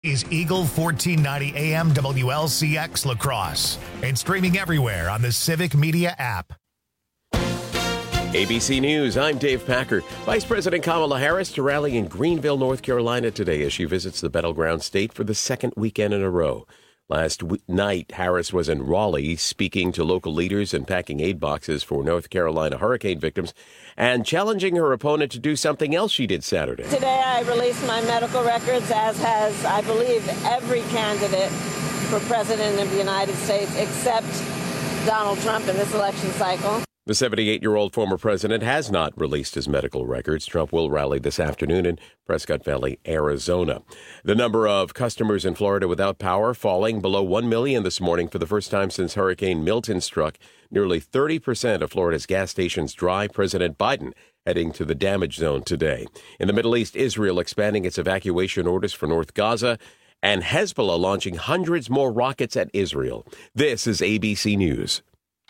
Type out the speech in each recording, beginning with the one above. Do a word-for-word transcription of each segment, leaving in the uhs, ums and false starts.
Is Eagle fourteen ninety A M W L C X La Crosse and streaming everywhere on the Civic Media app. A B C News, I'm Dave Packer. Vice President Kamala Harris to rally in Greenville, North Carolina today as she visits the battleground state for the second weekend in a row. Last w- night, Harris was in Raleigh speaking to local leaders and packing aid boxes for North Carolina hurricane victims and challenging her opponent to do something else she did Saturday. Today I released my medical records, as has, I believe, every candidate for president of the United States except Donald Trump in this election cycle. The seventy-eight-year-old former president has not released his medical records. Trump will rally this afternoon in Prescott Valley, Arizona. The number of customers in Florida without power falling below one million this morning for the first time since Hurricane Milton struck. Nearly thirty percent of Florida's gas stations dry. President Biden heading to the damage zone today. In the Middle East, Israel expanding its evacuation orders for North Gaza, and Hezbollah launching hundreds more rockets at Israel. This is A B C News.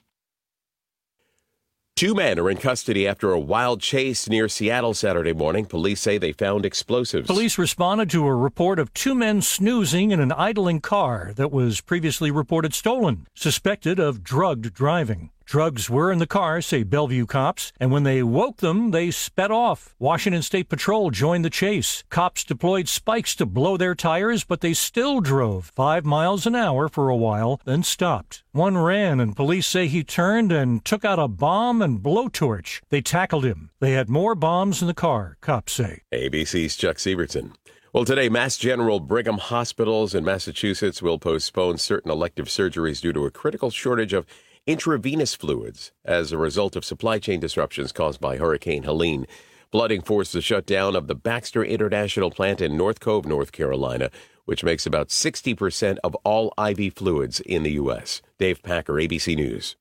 Two men are in custody after a wild chase near Seattle Saturday morning. Police say they found explosives. Police responded to a report of two men snoozing in an idling car that was previously reported stolen, suspected of drugged driving. Drugs were in the car, say Bellevue cops, and when they woke them, they sped off. Washington State Patrol joined the chase. Cops deployed spikes to blow their tires, but they still drove five miles an hour for a while, then stopped. One ran, and police say he turned and took out a bomb and blowtorch. They tackled him. They had more bombs in the car, cops say. A B C's Chuck Sievertson. Well, today, Mass General Brigham hospitals in Massachusetts will postpone certain elective surgeries due to a critical shortage of intravenous fluids as a result of supply chain disruptions caused by Hurricane Helene. Flooding forced the shutdown of the Baxter International Plant in North Cove, North Carolina, which makes about sixty percent of all I V fluids in the U S. Dave Packer, A B C News.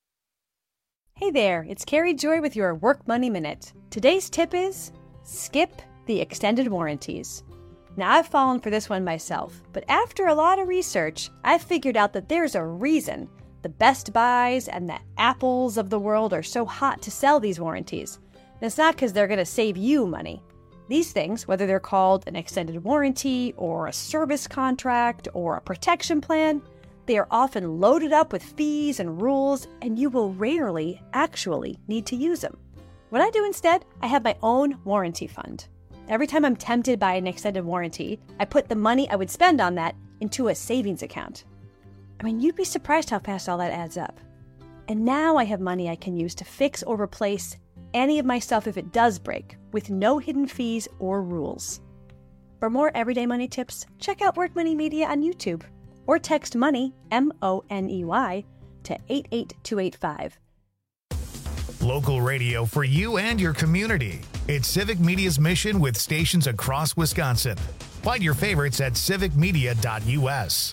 Hey there, it's Carrie Joy with your Work Money Minute. Today's tip is skip the extended warranties. Now, I've fallen for this one myself, but after a lot of research, I've figured out that there's a reason the Best Buys and the Apples of the world are so hot to sell these warranties. And it's not because they're going to save you money. These things, whether they're called an extended warranty or a service contract or a protection plan, they are often loaded up with fees and rules, and you will rarely actually need to use them. What I do instead, I have my own warranty fund. Every time I'm tempted by an extended warranty, I put the money I would spend on that into a savings account. I mean, you'd be surprised how fast all that adds up. And now I have money I can use to fix or replace any of my stuff if it does break, with no hidden fees or rules. For more everyday money tips, check out Work Money Media on YouTube or text MONEY, M O N E Y, to eight eight two eight five. Local radio for you and your community. It's Civic Media's mission with stations across Wisconsin. Find your favorites at civic media dot U S.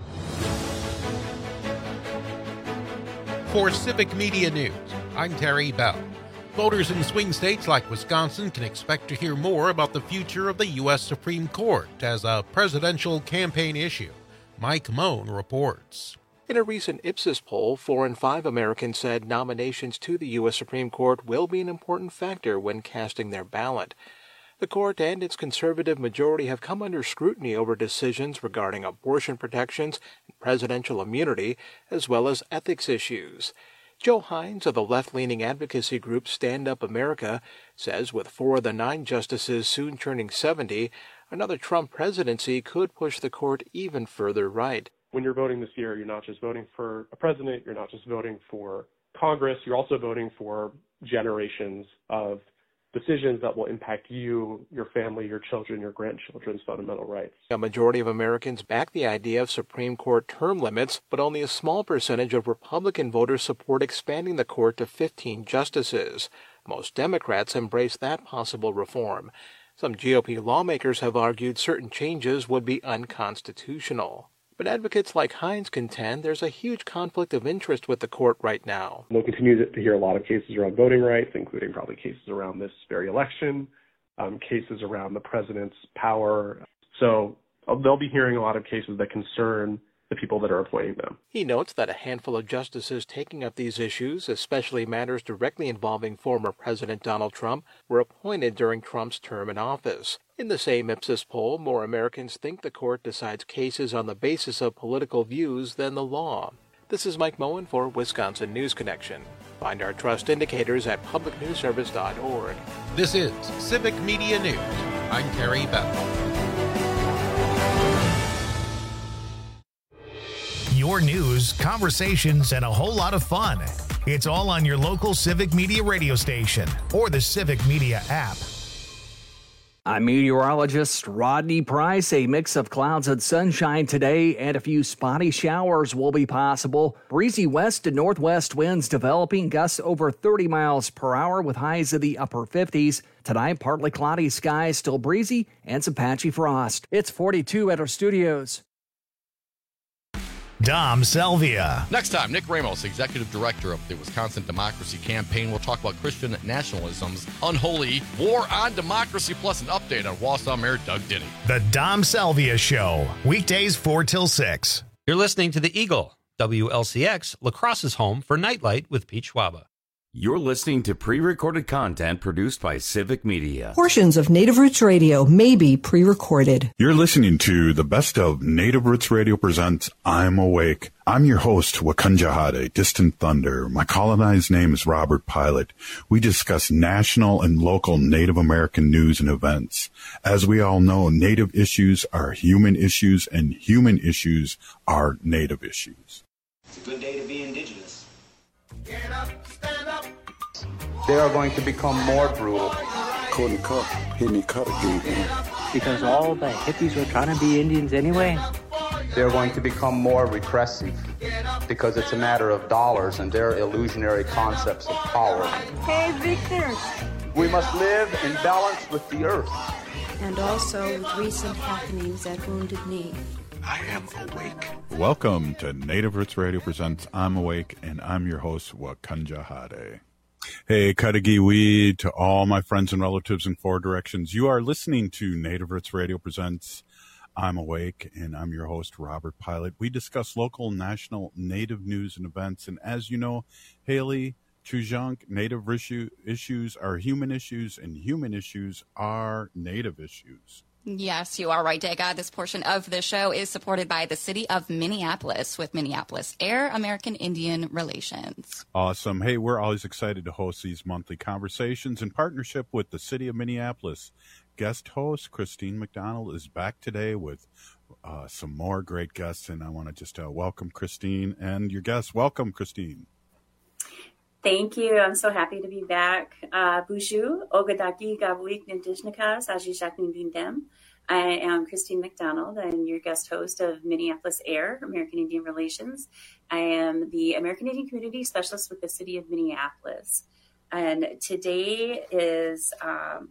For Civic Media News, I'm Terry Bell. Voters in swing states like Wisconsin can expect to hear more about the future of the U S Supreme Court as a presidential campaign issue. Mike Moan reports. In a recent Ipsos poll, four in five Americans said nominations to the U S Supreme Court will be an important factor when casting their ballot. The court and its conservative majority have come under scrutiny over decisions regarding abortion protections and presidential immunity, as well as ethics issues. Joe Hines of the left-leaning advocacy group Stand Up America says with four of the nine justices soon turning seventy, another Trump presidency could push the court even further right. When you're voting this year, you're not just voting for a president, you're not just voting for Congress, you're also voting for generations of decisions that will impact you, your family, your children, your grandchildren's fundamental rights. A majority of Americans back the idea of Supreme Court term limits, but only a small percentage of Republican voters support expanding the court to fifteen justices. Most Democrats embrace that possible reform. Some G O P lawmakers have argued certain changes would be unconstitutional. But advocates like Hines contend there's a huge conflict of interest with the court right now. We'll continue to hear a lot of cases around voting rights, including probably cases around this very election, um, cases around the president's power. So uh, they'll be hearing a lot of cases that concern the people that are appointing them. He notes that a handful of justices taking up these issues, especially matters directly involving former President Donald Trump, were appointed during Trump's term in office. In the same Ipsos poll, more Americans think the court decides cases on the basis of political views than the law. This is Mike Moen for Wisconsin News Connection. Find our trust indicators at public news service dot org. This is Civic Media News. I'm Terry Bell. Your news, conversations, and a whole lot of fun. It's all on your local Civic Media radio station or the Civic Media app. I'm meteorologist Rodney Price. A mix of clouds and sunshine today, and a few spotty showers will be possible. Breezy west to northwest winds developing, gusts over thirty miles per hour with highs in the upper fifties. Tonight, partly cloudy skies, still breezy, and some patchy frost. It's forty-two at our studios. Dom Salvia. Next time, Nick Ramos, Executive Director of the Wisconsin Democracy Campaign, will talk about Christian nationalism's unholy war on democracy, plus an update on Wausau Mayor Doug Denny. The Dom Salvia Show, weekdays four till six. You're listening to The Eagle, W L C X, La Crosse's home for Nightlight with Pete Schwaba. You're listening to pre-recorded content produced by Civic Media. Portions of Native Roots Radio may be pre-recorded. You're listening to the best of Native Roots Radio presents I'm Awake. I'm your host, Wakanja Distant Thunder. My colonized name is Robert Pilot. We discuss national and local Native American news and events. As we all know, Native issues are human issues, and human issues are Native issues. It's a good day to be Indigenous. Get up, stand up. They are going to become more brutal. Couldn't cut, hit me cut again. Because all the hippies were trying to be Indians anyway. They're going to become more repressive because it's a matter of dollars and their illusionary concepts of power. Hey, Victor. We must live in balance with the earth. And also with recent happenings at Wounded Knee. I am awake. Welcome to Native Roots Radio presents I'm Awake, and I'm your host, Wakanja Hade. Hey, Katagiwi, to all my friends and relatives in four directions. You are listening to Native Roots Radio presents I'm Awake, and I'm your host, Robert Pilot. We discuss local, national, Native news and events, and as you know, Haley Chujank, Native issue, issues are human issues, and human issues are Native issues. Yes, you are right, Dega. This portion of the show is supported by the city of Minneapolis with Minneapolis Air American Indian Relations. Awesome. Hey, we're always excited to host these monthly conversations in partnership with the city of Minneapolis. Guest host Christine McDonald is back today with uh, some more great guests, and I want to just uh, welcome Christine and your guests. Welcome, Christine. Thank you. I'm so happy to be back. Uh, Bushu, Ogadaki Gabuik Nindishnika, Saji Shaknin Bindem. I am Christine McDonald. I'm your guest host of Minneapolis Air, American Indian Relations. I am the American Indian Community Specialist with the city of Minneapolis. And today is, um,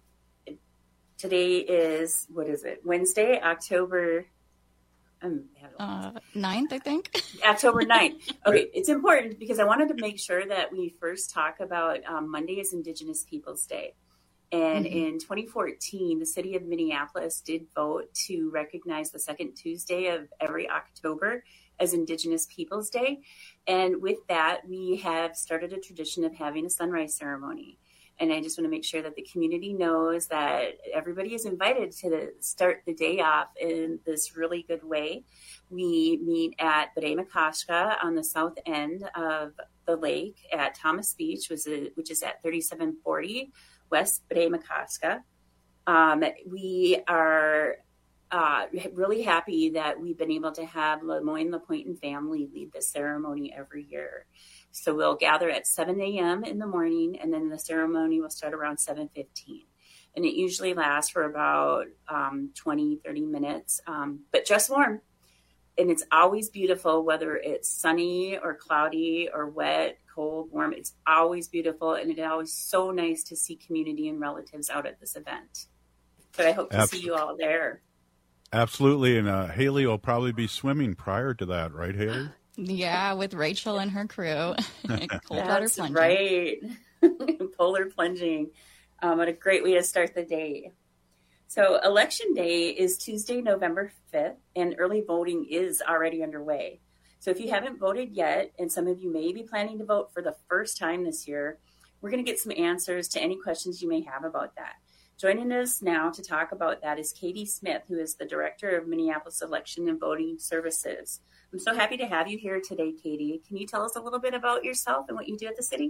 today is, what is it? Wednesday, October Um, uh, ninth, I think. October ninth. Okay, it's important because I wanted to make sure that we first talk about um, Monday is Indigenous Peoples Day. And mm-hmm. in twenty fourteen, the city of Minneapolis did vote to recognize the second Tuesday of every October as Indigenous Peoples Day. And with that, we have started a tradition of having a sunrise ceremony. And I just want to make sure that the community knows that everybody is invited to start the day off in this really good way. We meet at Bremakashka on the south end of the lake at Thomas Beach, which is, which is at thirty-seven forty West Bremakashka. Um, we are uh, really happy that we've been able to have Lemoyne LaPointe family lead the ceremony every year. So we'll gather at seven a.m. in the morning, and then the ceremony will start around seven fifteen. And it usually lasts for about um, twenty, thirty minutes, um, but just warm. And it's always beautiful, whether it's sunny or cloudy or wet, cold, warm. It's always beautiful, and it's always so nice to see community and relatives out at this event. So I hope to Absolutely. see you all there. Absolutely. And uh, Haley will probably be swimming prior to that, right, Haley? Yeah, with Rachel and her crew. Cold water plunging. Right. Polar plunging. Um, what a great way to start the day. So Election Day is Tuesday, November fifth, and early voting is already underway. So if you haven't voted yet, and some of you may be planning to vote for the first time this year, we're going to get some answers to any questions you may have about that. Joining us now to talk about that is Katie Smith, who is the Director of Minneapolis Election and Voting Services. I'm so happy to have you here today, Katie. Can you tell us a little bit about yourself and what you do at the city?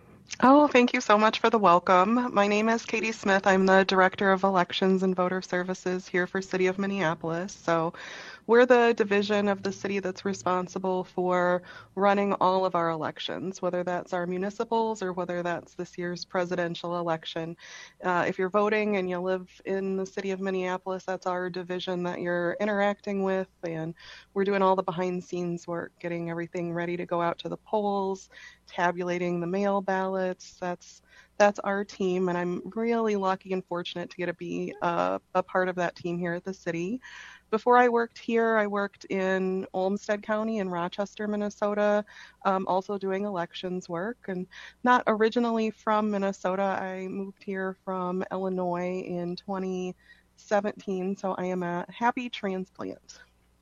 Oh, thank you so much for the welcome. My name is Katie Smith. I'm the Director of Elections and Voter Services here for City of Minneapolis. So we're the division of the city that's responsible for running all of our elections, whether that's our municipals or whether that's this year's presidential election. Uh, if you're voting and you live in the city of Minneapolis, that's our division that you're interacting with, and we're doing all the behind-the-scenes work, getting everything ready to go out to the polls, tabulating the mail ballots. That's that's our team, and I'm really lucky and fortunate to get to be uh, a part of that team here at the city. Before I worked here, I worked in Olmsted County in Rochester, Minnesota, um, also doing elections work. And not originally from Minnesota, I moved here from Illinois in twenty seventeen, so I am a happy transplant.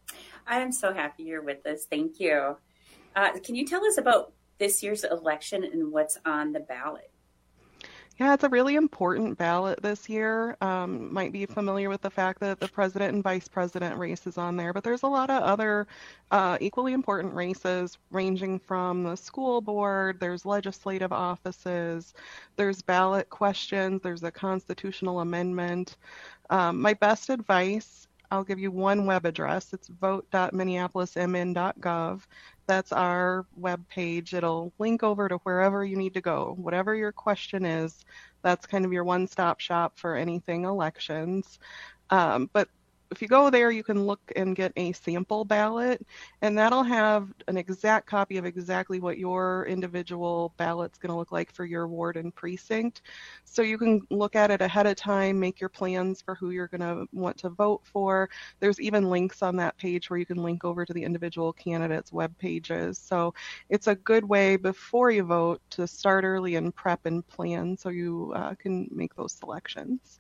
I am so happy you're with us. Thank you. Uh, can you tell us about this year's election and what's on the ballot? Yeah, it's a really important ballot this year. Um, might be familiar with the fact that the president and vice president race is on there, but there's a lot of other uh, equally important races ranging from the school board, there's legislative offices, there's ballot questions, there's a constitutional amendment. Um, my best advice, I'll give you one web address. It's vote dot minneapolis m n dot gov. That's our web page. It'll link over to wherever you need to go. Whatever your question is, that's kind of your one-stop shop for anything elections. Um, but if you go there, you can look and get a sample ballot, and that'll have an exact copy of exactly what your individual ballot's going to look like for your ward and precinct. So you can look at it ahead of time, make your plans for who you're going to want to vote for. There's even links on that page where you can link over to the individual candidates' web pages. So it's a good way before you vote to start early and prep and plan so you uh, can make those selections.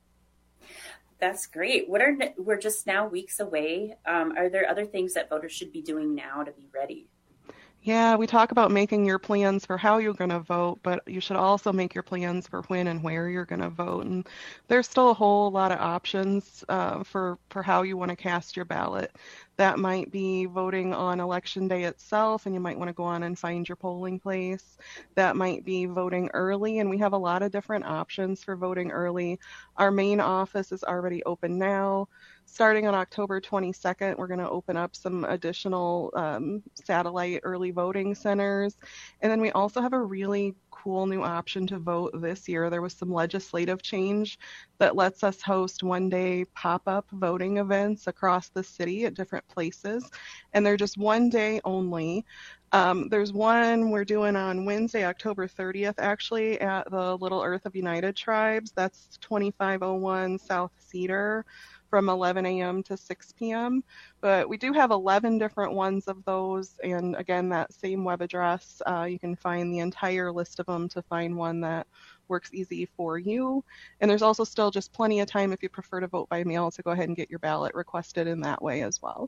That's great. What are we're just now weeks away. Um, are there other things that voters should be doing now to be ready? Yeah, we talk about making your plans for how you're going to vote, but you should also make your plans for when and where you're going to vote. And there's still a whole lot of options uh, for, for how you want to cast your ballot. That might be voting on election day itself, and you might want to go on and find your polling place. That might be voting early, and we have a lot of different options for voting early. Our main office is already open now. Starting on October twenty-second, we're going to open up some additional um, satellite early voting centers. And then we also have a really cool new option to vote this year. There was some legislative change that lets us host one-day pop-up voting events across the city at different places, and they're just one day only. Um, there's one we're doing on Wednesday, October thirtieth, actually, at the Little Earth of United Tribes. That's twenty-five oh one South Cedar, from eleven a.m. to six p.m. But we do have eleven different ones of those, and again, that same web address, uh, you can find the entire list of them to find one that works easy for you. And there's also still just plenty of time if you prefer to vote by mail to go ahead and get your ballot requested in that way as well.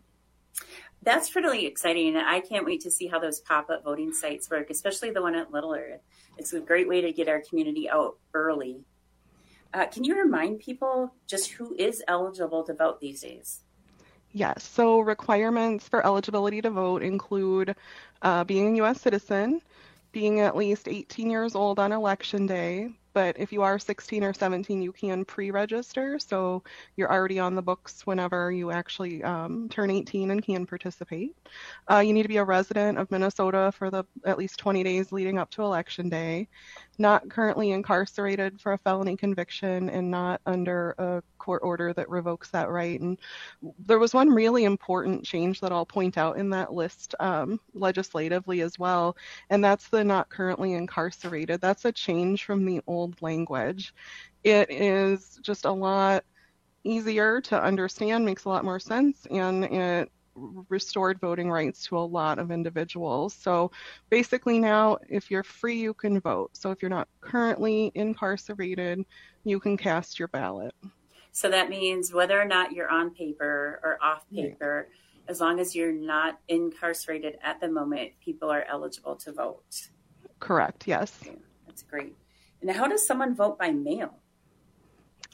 That's really exciting. I can't wait to see how those pop-up voting sites work, especially the one at Little Earth. It's a great way to get our community out early. Uh, can you remind people just who is eligible to vote these days? Yes, so requirements for eligibility to vote include uh, being a U S citizen, being at least eighteen years old on election day, but if you are sixteen or seventeen, you can pre-register, so you're already on the books whenever you actually um, turn eighteen and can participate. Uh, you need to be a resident of Minnesota for the at least twenty days leading up to election day, not currently incarcerated for a felony conviction, and not under a court order that revokes that right. And there was one really important change that I'll point out in that list um, legislatively as well, and that's the not currently incarcerated. That's a change from the old language. It is just a lot easier to understand, makes a lot more sense, and it restored voting rights to a lot of individuals. So basically now, if you're free, you can vote. So if you're not currently incarcerated, you can cast your ballot. So that means whether or not you're on paper or off paper, right, as long as you're not incarcerated at the moment, people are eligible to vote. Correct, yes. Okay, that's great. And how does someone vote by mail?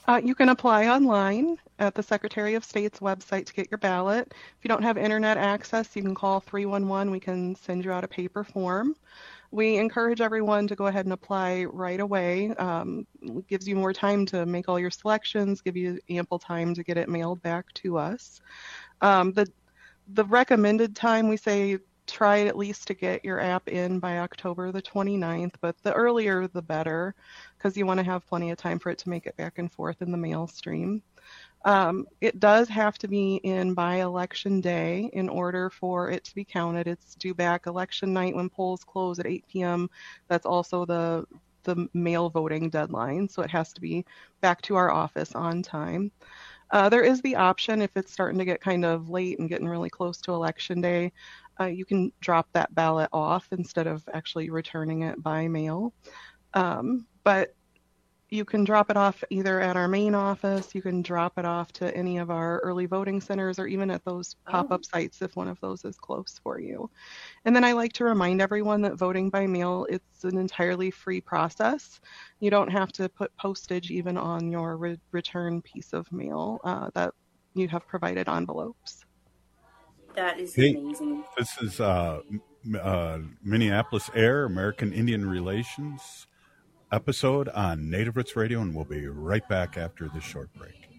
Uh, you can apply online at the Secretary of State's website to get your ballot. If you don't have internet access, you can call three one one. We can send you out a paper form. We encourage everyone to go ahead and apply right away. Um, it gives you more time to make all your selections, give you ample time to get it mailed back to us. Um, the, the recommended time, we say try at least to get your app in by October the twenty-ninth, but the earlier the better, because you want to have plenty of time for it to make it back and forth in the mail stream. Um, it does have to be in by election day in order for it to be counted. It's due back election night when polls close at eight p.m. That's also the the mail voting deadline, so it has to be back to our office on time. Uh, there is the option, if it's starting to get kind of late and getting really close to election day, uh, you can drop that ballot off instead of actually returning it by mail. Um, but you can drop it off either at our main office, you can drop it off to any of our early voting centers, or even at those pop-up sites if one of those is close for you. And then I like to remind everyone that voting by mail, it's an entirely free process. You don't have to put postage even on your re- return piece of mail, uh, that you have provided envelopes. That is Hey, amazing. This is uh, uh, Minneapolis Air, American Indian Relations episode on Native Roots Radio, and we'll be right back after this short break.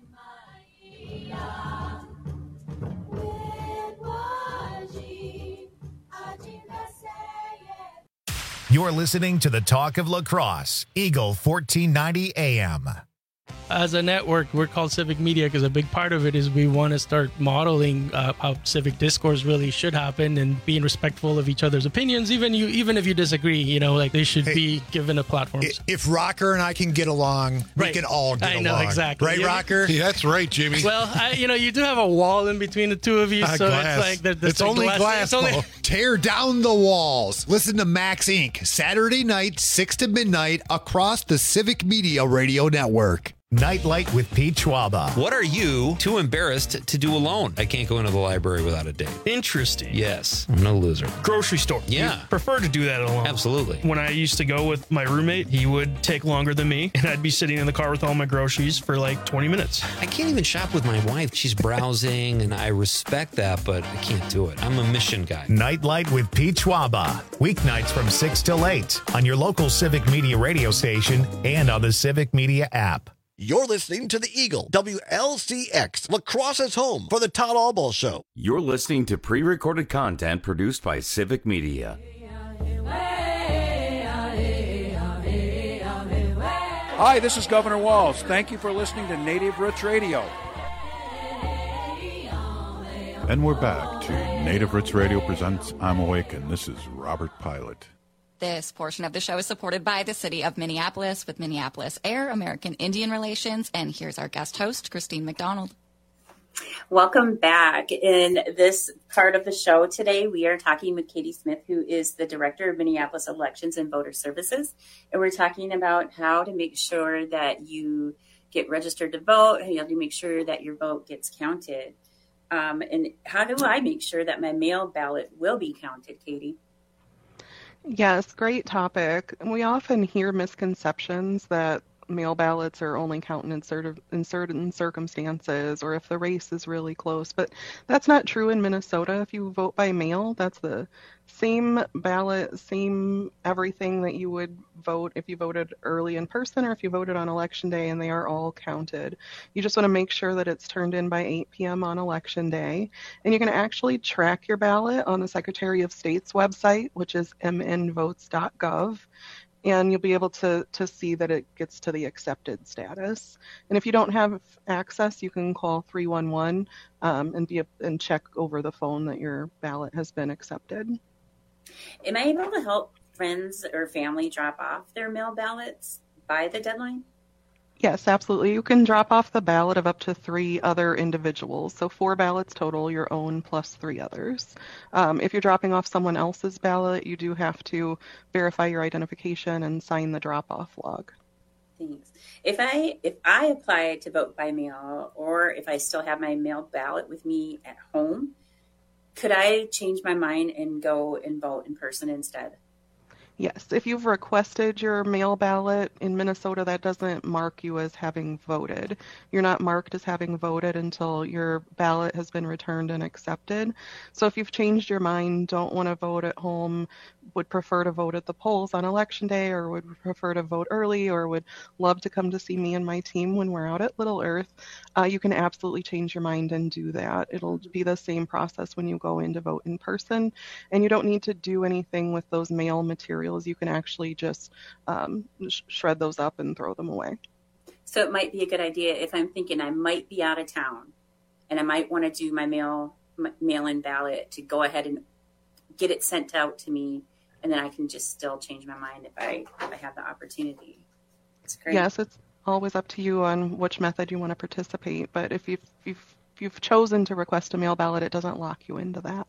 You're listening to the Talk of La Crosse, Eagle fourteen ninety A M. As a network, we're called Civic Media because a big part of it is we want to start modeling uh, how civic discourse really should happen and being respectful of each other's opinions, even you, even if you disagree. You know, like they should Hey, be given a platform. If Rocker and I can get along, we Right. can all get I along. know, exactly. Right, Yeah. Rocker? Yeah, that's right, Jimmy. Well, I, you know, you do have a wall in between the two of you, Uh, so glass. it's like there- there's it's a only glass. glass. It's only- Mo. Tear down the walls. Listen to Max Incorporated. Saturday night, six to midnight, across the Civic Media Radio Network. Nightlight with Pete Schwaba. What are you too embarrassed to do alone? I can't go into the library without a date. Interesting. Yes, I'm no loser. Grocery store. Yeah. You prefer to do that alone. Absolutely. When I used to go with my roommate, he would take longer than me, and I'd be sitting in the car with all my groceries for like twenty minutes. I can't even shop with my wife. She's browsing, and I respect that, but I can't do it. I'm a mission guy. Nightlight with Pete Schwaba. Weeknights from six till eight on your local Civic Media radio station and on the Civic Media app. You're listening to the Eagle, W L C X, La Crosse's home for the Todd Alball Show. You're listening to pre-recorded content produced by Civic Media. Hi, this is Governor Walz. Thank you for listening to Native Roots Radio. And we're back to Native Roots Radio presents I'm Awake, and this is Robert Pilot. This portion of the show is supported by the City of Minneapolis with Minneapolis Air, American Indian Relations, and here's our guest host, Christine McDonald. Welcome back. In this part of the show today, we are talking with Katie Smith, who is the Director of Minneapolis Elections and Voter Services. And we're talking about how to make sure that you get registered to vote, how you have to make sure that your vote gets counted. Um, and how do I make sure that my mail ballot will be counted, Katie? Yes, great topic. We often hear misconceptions that mail ballots are only counted in certain, in certain circumstances, or if the race is really close, but that's not true in Minnesota. If you vote by mail, that's the same ballot, same everything that you would vote if you voted early in person or if you voted on election day, and they are all counted. You just want to make sure that it's turned in by eight p.m. on election day, and you can actually track your ballot on the Secretary of State's website, which is m n votes dot gov. And you'll be able to, to see that it gets to the accepted status. And if you don't have access, you can call three one one um, and be a, and check over the phone that your ballot has been accepted. Am I able to help friends or family drop off their mail ballots by the deadline? Yes, absolutely. You can drop off the ballot of up to three other individuals. So four ballots total, your own plus three others. Um, if you're dropping off someone else's ballot, you do have to verify your identification and sign the drop-off log. Thanks. If I if I apply to vote by mail, or if I still have my mail ballot with me at home, could I change my mind and go and vote in person instead? Yes, if you've requested your mail ballot in Minnesota, that doesn't mark you as having voted. You're not marked as having voted until your ballot has been returned and accepted. So if you've changed your mind, don't want to vote at home, would prefer to vote at the polls on election day, or would prefer to vote early, or would love to come to see me and my team when we're out at Little Earth, uh, you can absolutely change your mind and do that. It'll be the same process when you go in to vote in person, and you don't need to do anything with those mail materials. You can actually just um, sh- shred those up and throw them away. So it might be a good idea if I'm thinking I might be out of town and I might want to do my mail my mail-in ballot to go ahead and get it sent out to me, and then I can just still change my mind if I if I have the opportunity. It's great. Yes, it's always up to you on which method you want to participate, but if you've, if you've, if you've chosen to request a mail ballot, it doesn't lock you into that.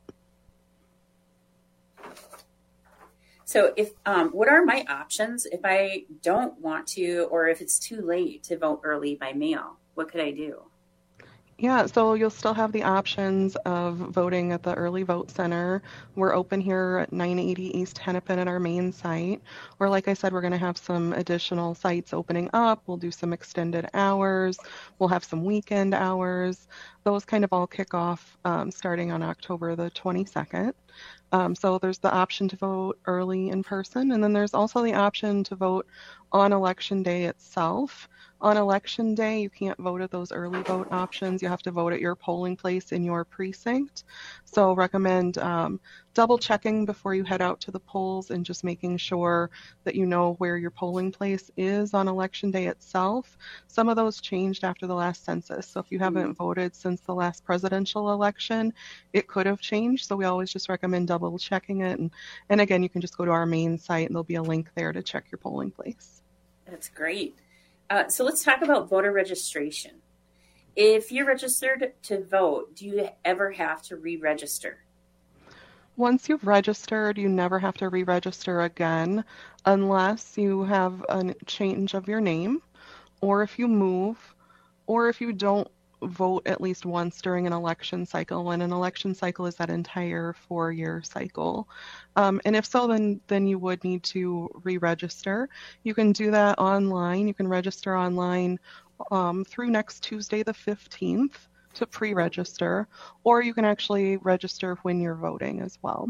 So if um, what are my options if I don't want to, or if it's too late to vote early by mail? What could I do? Yeah, so you'll still have the options of voting at the Early Vote Center. We're open here at nine eighty East Hennepin at our main site. Or like I said, we're going to have some additional sites opening up. We'll do some extended hours. We'll have some weekend hours. Those kind of all kick off um, starting on October the twenty-second. Um, so there's the option to vote early in person, and then there's also the option to vote on election day itself. On election day, you can't vote at those early vote options. You have to vote at your polling place in your precinct. So recommend um, double checking before you head out to the polls and just making sure that you know where your polling place is on election day itself. Some of those changed after the last census. So if you haven't voted since the last presidential election, it could have changed. So we always just recommend double checking it. And, and again, you can just go to our main site and there'll be a link there to check your polling place. That's great. Uh, so let's talk about voter registration. If you're registered to vote, do you ever have to re-register? Once you've registered, you never have to re-register again unless you have a change of your name, or if you move, or if you don't vote at least once during an election cycle, and an election cycle is that entire four-year cycle. Um, and if so, then then you would need to re-register. You can do that online. You can register online um, through next Tuesday the fifteenth to pre-register, or you can actually register when you're voting as well.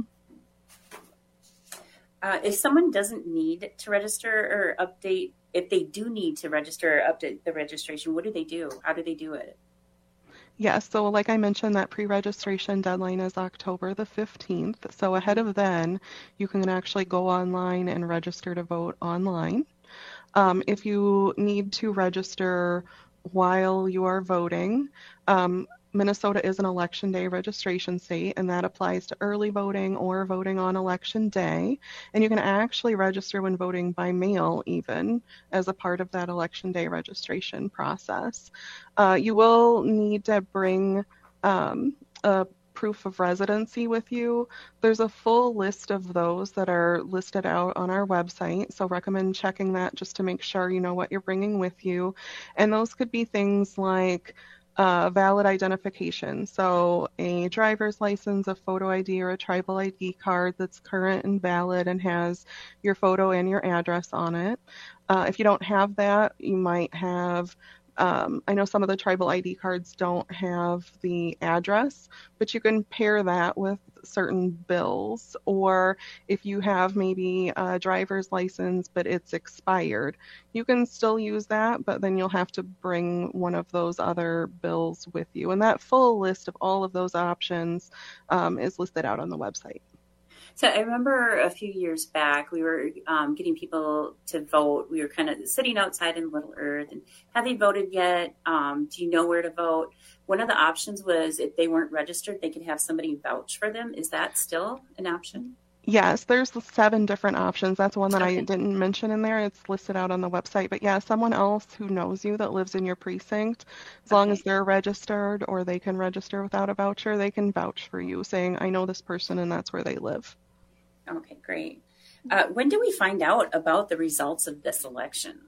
Uh, if someone doesn't need to register or update, if they do need to register or update the registration, what do they do? How do they do it? Yes, so like I mentioned, that pre-registration deadline is October the fifteenth. So ahead of then, you can actually go online and register to vote online. Um, if you need to register while you are voting, um, Minnesota is an election day registration state, and that applies to early voting or voting on election day. And you can actually register when voting by mail even as a part of that election day registration process. Uh, you will need to bring um, a proof of residency with you. There's a full list of those that are listed out on our website, so recommend checking that just to make sure you know what you're bringing with you. And those could be things like Uh, valid identification, so a driver's license, a photo I D, or a tribal I D card that's current and valid and has your photo and your address on it. Uh, if you don't have that, you might have, um, I know some of the tribal I D cards don't have the address, but you can pair that with certain bills. Or if you have maybe a driver's license but it's expired, you can still use that, but then you'll have to bring one of those other bills with you. And that full list of all of those options um, is listed out on the website. So I remember a few years back, we were um, getting people to vote. We were kind of sitting outside in Little Earth, and have they voted yet? Um, do you know where to vote? One of the options was if they weren't registered, they could have somebody vouch for them. Is that still an option? Yes, there's seven different options. That's one that okay. I didn't mention in there. It's listed out on the website. But yeah, someone else who knows you that lives in your precinct, as okay. long as they're registered or they can register without a voucher, they can vouch for you saying, I know this person and that's where they live. Okay, great. Uh, when do we find out about the results of this election?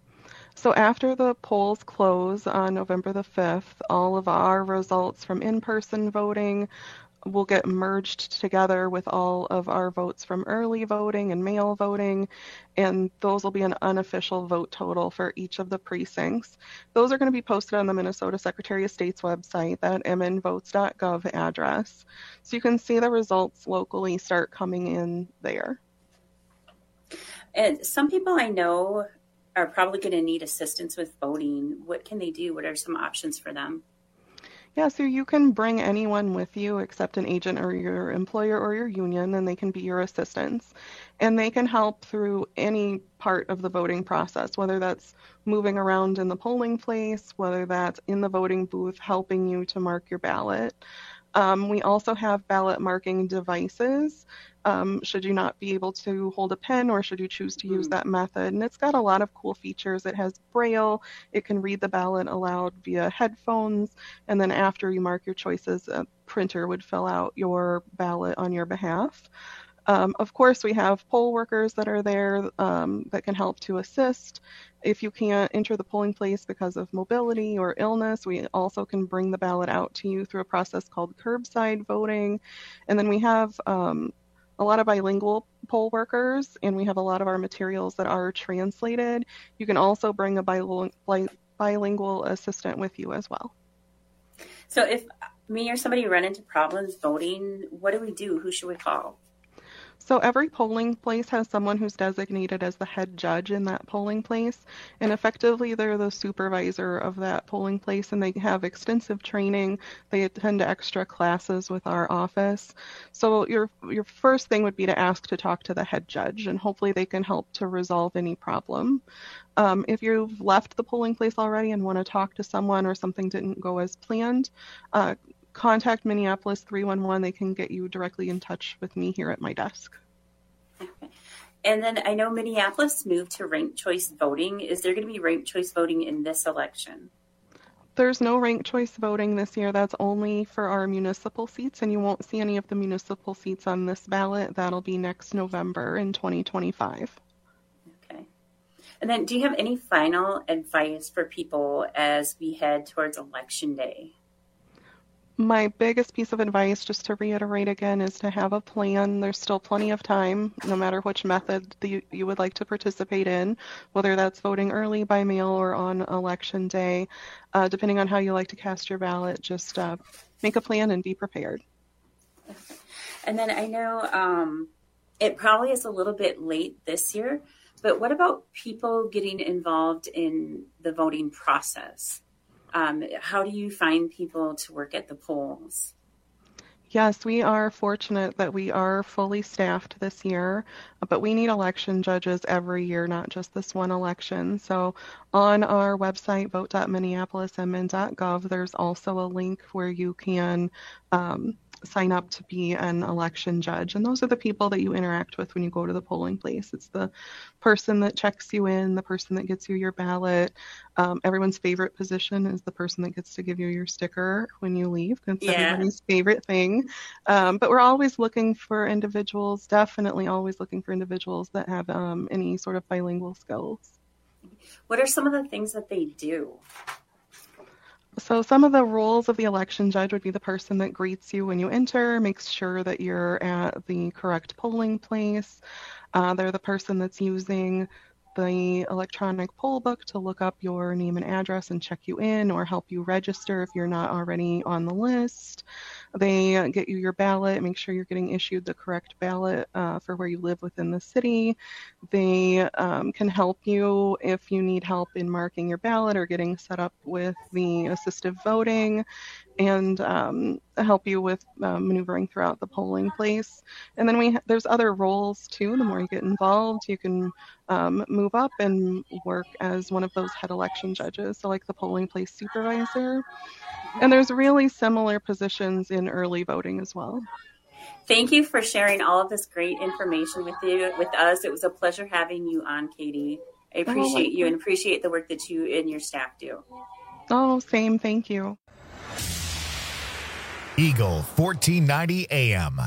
So after the polls close on November the fifth, all of our results from in-person voting will get merged together with all of our votes from early voting and mail voting, and those will be an unofficial vote total for each of the precincts. Those are going to be posted on the Minnesota Secretary of State's website, that m n votes dot gov address. So you can see the results locally start coming in there. And some people I know are probably going to need assistance with voting. What can they do? What are some options for them? Yeah, so you can bring anyone with you except an agent or your employer or your union, and they can be your assistants. And they can help through any part of the voting process, whether that's moving around in the polling place, whether that's in the voting booth helping you to mark your ballot. Um, we also have ballot marking devices, um, should you not be able to hold a pen or should you choose to use that method. And it's got a lot of cool features. It has Braille. It can read the ballot aloud via headphones. And then after you mark your choices, a printer would fill out your ballot on your behalf. Um, of course, we have poll workers that are there um, that can help to assist. If you can't enter the polling place because of mobility or illness, we also can bring the ballot out to you through a process called curbside voting. And then we have um, a lot of bilingual poll workers, and we have a lot of our materials that are translated. You can also bring a bilingual, bilingual assistant with you as well. So if me or somebody run into problems voting, what do we do? Who should we call? So every polling place has someone who's designated as the head judge in that polling place, and effectively they're the supervisor of that polling place, and they have extensive training. They attend extra classes with our office. So your your first thing would be to ask to talk to the head judge, and hopefully they can help to resolve any problem. Um, if you've left the polling place already and want to talk to someone or something didn't go as planned, uh, contact Minneapolis three one one. They can get you directly in touch with me here at my desk. Okay. And then I know Minneapolis moved to ranked choice voting. Is there going to be ranked choice voting in this election? There's no ranked choice voting this year. That's only for our municipal seats, and you won't see any of the municipal seats on this ballot. That'll be next November in twenty twenty-five. Okay. And then do you have any final advice for people as we head towards Election Day? My biggest piece of advice, just to reiterate again, is to have a plan. There's still plenty of time, no matter which method the, you would like to participate in, whether that's voting early by mail or on Election Day. Uh, depending on how you like to cast your ballot, just uh, make a plan and be prepared. And then I know um, it probably is a little bit late this year, but what about people getting involved in the voting process? Um, how do you find people to work at the polls? Yes, we are fortunate that we are fully staffed this year, but we need election judges every year, not just this one election. So on our website, vote dot minneapolis m n dot gov, there's also a link where you can um, sign up to be an election judge. And those are the people that you interact with when you go to the polling place. It's the person that checks you in, the person that gets you your ballot. Um, everyone's favorite position is the person that gets to give you your sticker when you leave. That's yeah. everybody's favorite thing. Um, but we're always looking for individuals, definitely always looking for individuals that have um, any sort of bilingual skills. What are some of the things that they do? So some of the roles of the election judge would be the person that greets you when you enter, makes sure that you're at the correct polling place. Uh, they're the person that's using the electronic poll book to look up your name and address and check you in or help you register if you're not already on the list. They get you your ballot, make sure you're getting issued the correct ballot uh, for where you live within the city. They um, can help you if you need help in marking your ballot or getting set up with the assistive voting, and um, help you with uh, maneuvering throughout the polling place. And then we ha- there's other roles too. The more you get involved, you can um, move up and work as one of those head election judges, so like the polling place supervisor. And there's really similar positions in early voting as well. Thank you for sharing all of this great information with you, with us. It was a pleasure having you on, Katie. I appreciate oh, you and appreciate the work that you and your staff do. Oh, same. Thank you. Eagle fourteen ninety A M.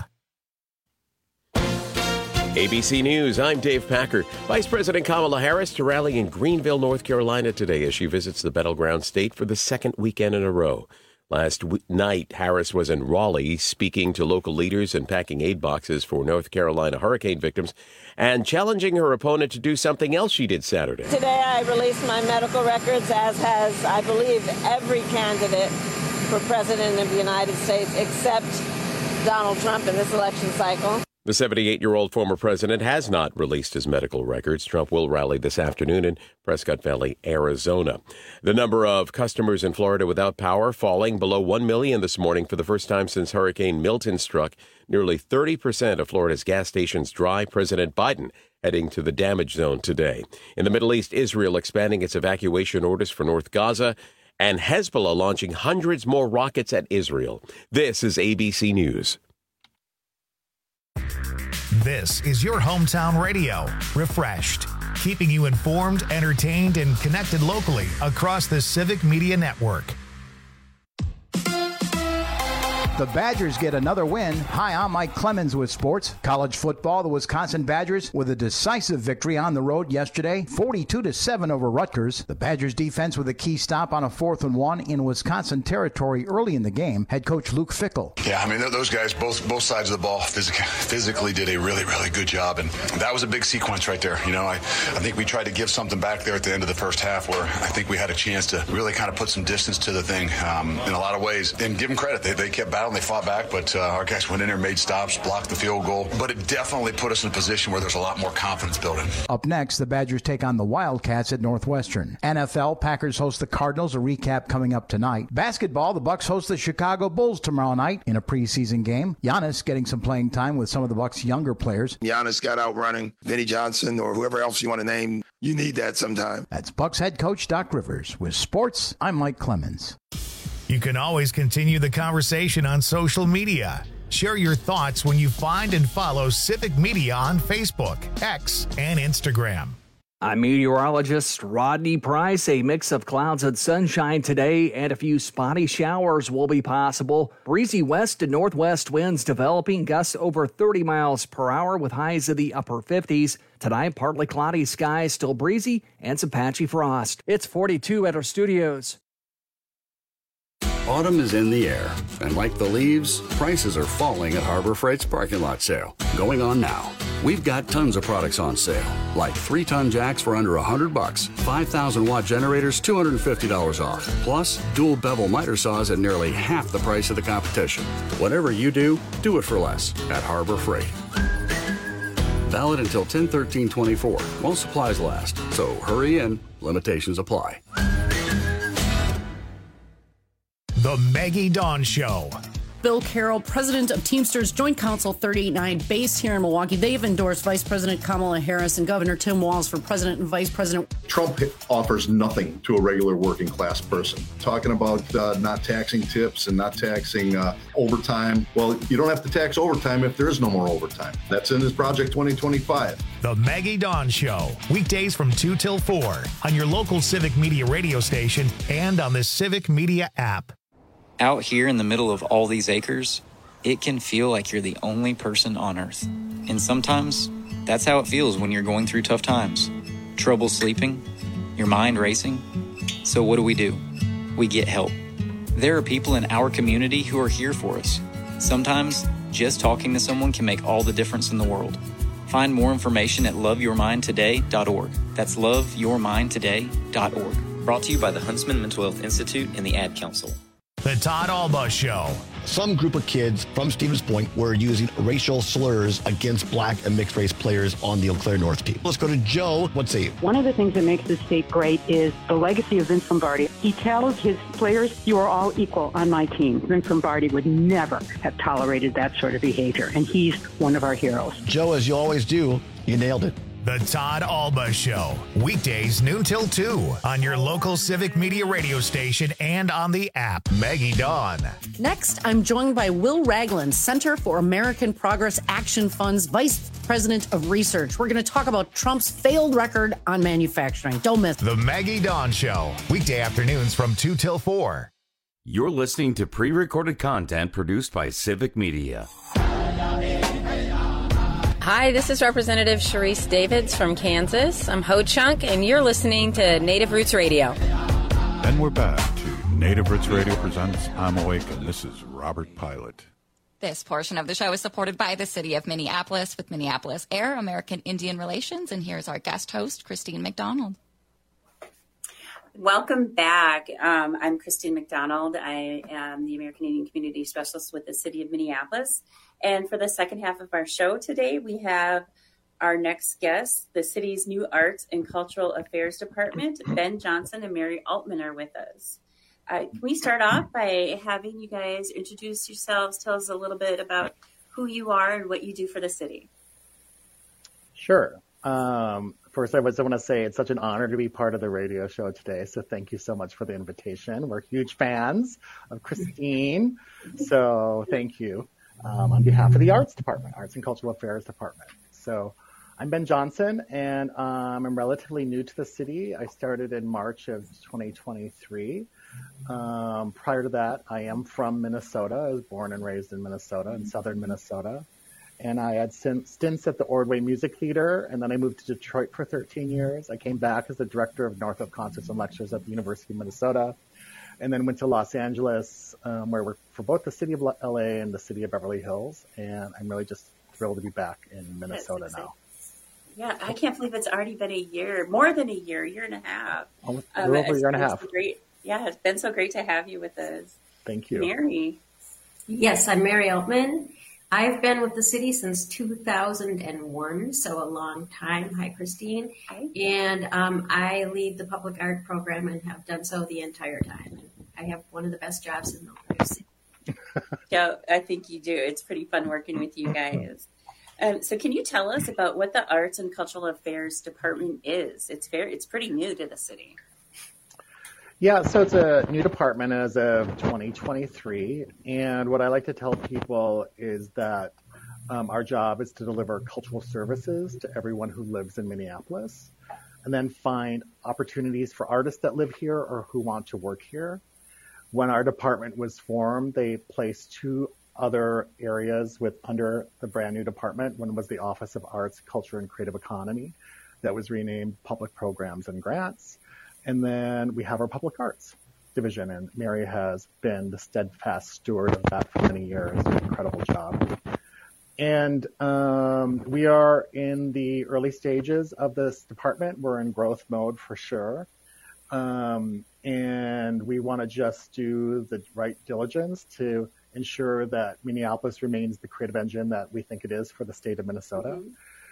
A B C News, I'm Dave Packer. Vice President Kamala Harris to rally in Greenville, North Carolina today as she visits the battleground state for the second weekend in a row. Last w- night, Harris was in Raleigh speaking to local leaders and packing aid boxes for North Carolina hurricane victims and challenging her opponent to do something else she did Saturday. Today I released my medical records, as has, I believe, every candidate for president of the United States except Donald Trump in this election cycle. The seventy-eight-year-old former president has not released his medical records. Trump will rally this afternoon in Prescott Valley, Arizona. The number of customers in Florida without power falling below one million this morning for the first time since Hurricane Milton struck. Nearly thirty percent of Florida's gas stations dry. President Biden heading to the damage zone today. In the Middle East, Israel expanding its evacuation orders for North Gaza, and Hezbollah launching hundreds more rockets at Israel. This is A B C News. This is your hometown radio, refreshed, keeping you informed, entertained, and connected locally across the Civic Media Network. The Badgers get another win. Hi, I'm Mike Clemens with sports. College football, the Wisconsin Badgers with a decisive victory on the road yesterday, forty-two to seven over Rutgers. The Badgers defense with a key stop on a fourth and one in Wisconsin territory early in the game. Head coach Luke Fickell. Yeah, I mean, those guys, both both sides of the ball, physically, physically did a really, really good job. And that was a big sequence right there. You know, I, I think we tried to give something back there at the end of the first half where I think we had a chance to really kind of put some distance to the thing um, in a lot of ways. And give them credit. They, they kept battling. They fought back, but uh, our guys went in there, made stops, blocked the field goal. But it definitely put us in a position where there's a lot more confidence building. Up next, the Badgers take on the Wildcats at Northwestern. N F L, Packers host the Cardinals. A recap coming up tonight. Basketball, the Bucks host the Chicago Bulls tomorrow night in a preseason game. Giannis getting some playing time with some of the Bucks' younger players. Giannis got out running Vinnie Johnson or whoever else you want to name. You need that sometime. That's Bucks head coach Doc Rivers. With sports, I'm Mike Clemens. You can always continue the conversation on social media. Share your thoughts when you find and follow Civic Media on Facebook, X, and Instagram. I'm meteorologist Rodney Price. A mix of clouds and sunshine today, and a few spotty showers will be possible. Breezy west and northwest winds developing, gusts over thirty miles per hour with highs in the upper fifties. Tonight, partly cloudy skies, still breezy, and some patchy frost. It's forty-two at our studios. Autumn is in the air, and like the leaves, prices are falling at Harbor Freight's parking lot sale, going on now. We've got tons of products on sale, like three-ton jacks for under one hundred bucks, five thousand watt generators, two hundred fifty dollars off, plus dual bevel miter saws at nearly half the price of the competition. Whatever you do, do it for less at Harbor Freight. Valid until ten thirteen twenty-four, while supplies last, so hurry in, limitations apply. The Maggie Dawn Show. Bill Carroll, president of Teamsters Joint Council thirty eighty-nine, based here in Milwaukee. They've endorsed Vice President Kamala Harris and Governor Tim Walz for president and vice president. Trump offers nothing to a regular working class person. Talking about uh, not taxing tips and not taxing uh, overtime. Well, you don't have to tax overtime if there is no more overtime. That's in his Project twenty twenty-five. The Maggie Dawn Show. Weekdays from two till four on your local Civic Media radio station and on the Civic Media app. Out here in the middle of all these acres, it can feel like you're the only person on Earth. And sometimes, that's how it feels when you're going through tough times. Trouble sleeping, your mind racing. So what do we do? We get help. There are people in our community who are here for us. Sometimes, just talking to someone can make all the difference in the world. Find more information at love your mind today dot org. That's love your mind today dot org. Brought to you by the Huntsman Mental Health Institute and the Ad Council. The Todd Alba Show. Some group of kids from Stevens Point were using racial slurs against black and mixed race players on the Eau Claire North team. Let's go to Joe. What's he? One of the things that makes this state great is the legacy of Vince Lombardi. He tells his players, you are all equal on my team. Vince Lombardi would never have tolerated that sort of behavior, and he's one of our heroes. Joe, as you always do, you nailed it. The Todd Alba Show. Weekdays noon till two on your local Civic Media radio station and on the app. Maggie Dawn. Next, I'm joined by Will Ragland, Center for American Progress Action Fund's Vice President of Research. We're going to talk about Trump's failed record on manufacturing. Don't miss The Maggie Dawn Show. Weekday afternoons from two till four. You're listening to pre-recorded content produced by Civic Media. Hi, this is Representative Sharice Davids from Kansas. I'm Ho Chunk, and you're listening to Native Roots Radio. And we're back to Native Roots Radio presents I'm Awake, and this is Robert Pilot. This portion of the show is supported by the City of Minneapolis with Minneapolis Air, American Indian Relations, and here's our guest host, Christine McDonald. Welcome back. Um, I'm Christine McDonald. I am the American Indian Community Specialist with the City of Minneapolis. And for the second half of our show today, we have our next guest, the city's new Arts and Cultural Affairs Department. Ben Johnson and Mary Altman are with us. Uh, can we start off by having you guys introduce yourselves, tell us a little bit about who you are and what you do for the city? Sure. Um, first, I just want to say it's such an honor to be part of the radio show today. So thank you so much for the invitation. We're huge fans of Christine. So thank you um, on behalf of the Arts Department, Arts and Cultural Affairs Department. So I'm Ben Johnson, and um, I'm relatively new to the city. I started in March of twenty twenty-three. Um, prior to that, I am from Minnesota. I was born and raised in Minnesota, in southern Minnesota. And I had stints at the Ordway Music Theater, and then I moved to Detroit for thirteen years. I came back as the director of Northrop Concerts and Lectures at the University of Minnesota, and then went to Los Angeles, um, where I worked for both the city of L A and the city of Beverly Hills. And I'm really just thrilled to be back in Minnesota now. Yeah, I can't believe it's already been a year, more than a year, year and a half. Almost a little over a year and a half. Great. Yeah, it's been so great to have you with us. Thank you. Mary. Yes, I'm Mary Altman. I've been with the city since two thousand one, so a long time. Hi, Christine. Hi. And um, I lead the public art program and have done so the entire time. I have one of the best jobs in the whole city. Yeah, I think you do. It's pretty fun working with you guys. Um, so can you tell us about what the Arts and Cultural Affairs Department is? It's very, it's pretty new to the city. Yeah, so it's a new department as of twenty twenty-three. And what I like to tell people is that um, our job is to deliver cultural services to everyone who lives in Minneapolis, and then find opportunities for artists that live here or who want to work here. When our department was formed, they placed two other areas with under the brand new department. One was the Office of Arts, Culture, and Creative Economy that was renamed Public Programs and Grants. And then we have our Public Arts division, and Mary has been the steadfast steward of that for many years. An incredible job. And um, we are in the early stages of this department. We're in growth mode for sure. Um, and we want to just do the right diligence to ensure that Minneapolis remains the creative engine that we think it is for the state of Minnesota. Mm-hmm.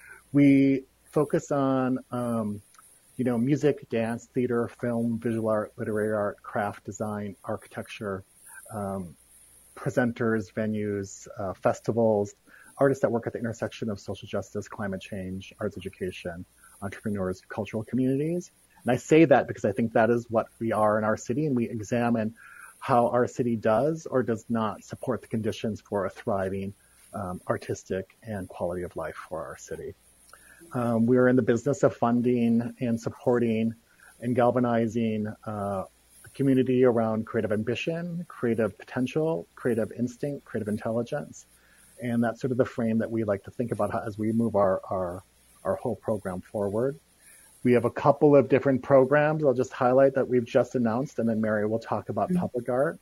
We focus on, um, you know, music, dance, theater, film, visual art, literary art, craft, design, architecture, um, presenters, venues, uh, festivals, artists that work at the intersection of social justice, climate change, arts education, entrepreneurs, cultural communities. And I say that because I think that is what we are in our city, and we examine how our city does or does not support the conditions for a thriving um, artistic and quality of life for our city. Um, we are in the business of funding and supporting and galvanizing uh, the community around creative ambition, creative potential, creative instinct, creative intelligence. And that's sort of the frame that we like to think about how, as we move our, our, our whole program forward. We have a couple of different programs I'll just highlight that we've just announced, and then Mary will talk about mm-hmm. public art.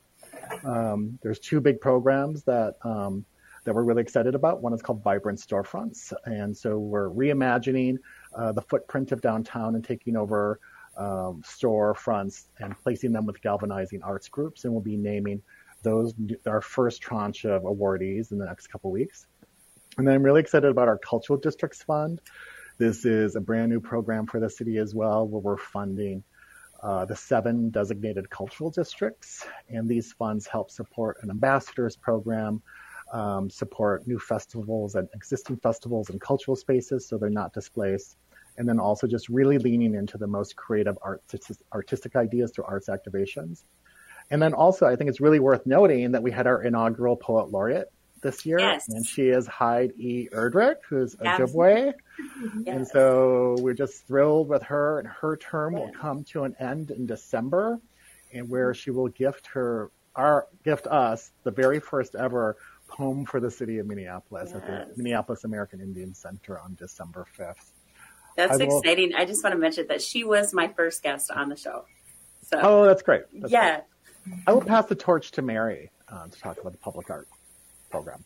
Um, there's two big programs that um, that we're really excited about. One is called Vibrant Storefronts, and so we're reimagining uh, the footprint of downtown and taking over um, storefronts and placing them with galvanizing arts groups, and we'll be naming those our first tranche of awardees in the next couple weeks. And then I'm really excited about our Cultural Districts Fund. This is a brand new program for the city as well, where we're funding uh, the seven designated cultural districts. And these funds help support an ambassadors program, um, support new festivals and existing festivals and cultural spaces so they're not displaced. And then also just really leaning into the most creative art, artistic ideas through arts activations. And then also, I think it's really worth noting that we had our inaugural poet laureate this year, yes. and she is Hyde E. Erdrich, who's a Absolutely. Ojibwe. Yes. And so we're just thrilled with her, and her term yeah. will come to an end in December, and where she will gift her, our gift us the very first ever poem for the city of Minneapolis yes. at the Minneapolis American Indian Center on December fifth. That's I will, exciting. I just want to mention that she was my first guest on the show. So oh, that's great. That's yeah. great. I will pass the torch to Mary uh, to talk about the public art program.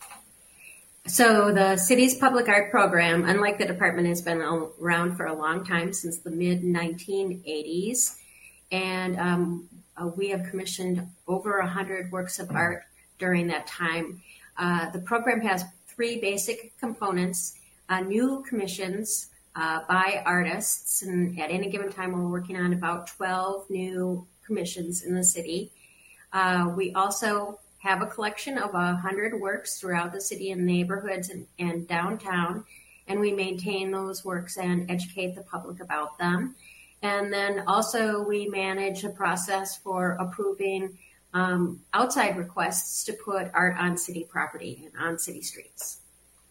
So the city's public art program, unlike the department, has been around for a long time, since the mid nineteen eighties. And um, uh, we have commissioned over one hundred works of art during that time. Uh, the program has three basic components: uh, new commissions uh, by artists, and at any given time we're working on about twelve new commissions in the city. Uh, we also have a collection of one hundred works throughout the city and neighborhoods and, and downtown, and we maintain those works and educate the public about them. And then also we manage a process for approving um, outside requests to put art on city property and on city streets.